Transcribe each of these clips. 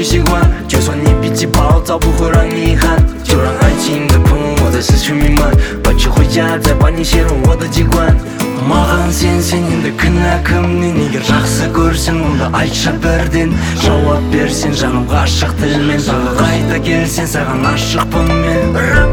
习惯，就算你脾气暴躁不会让你喊，就让爱情的喷雾在市区弥漫，把酒回家再把你写入我的机关。Маған сен сененді кінә кімнен, егер жақсы көрсең онда айтшы бірден. Жауап берсең жаным ғашық тілмен, тағы қайта келсең саған ашықпын мен.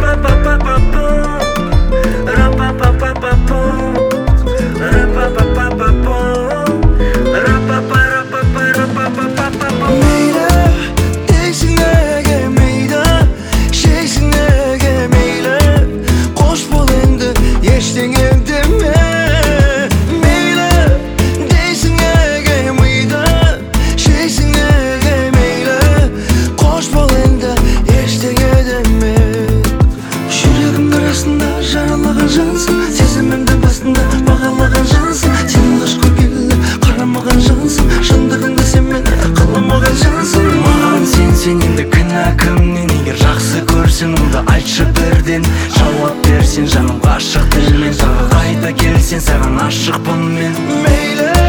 Жаралаған жансың, сезімімді басында бағалаған жансың. Сен ғаш көргелі қарамаған жансың, шындығында сен мені қаламаған жансың. Маған сен сененді кінә кімнен, егер жақсы көрсең онда айтшы бірден. Жауап берсең жаным ғашық тілмен, тағы қайта келсең саған ашықпын мен. Мейлі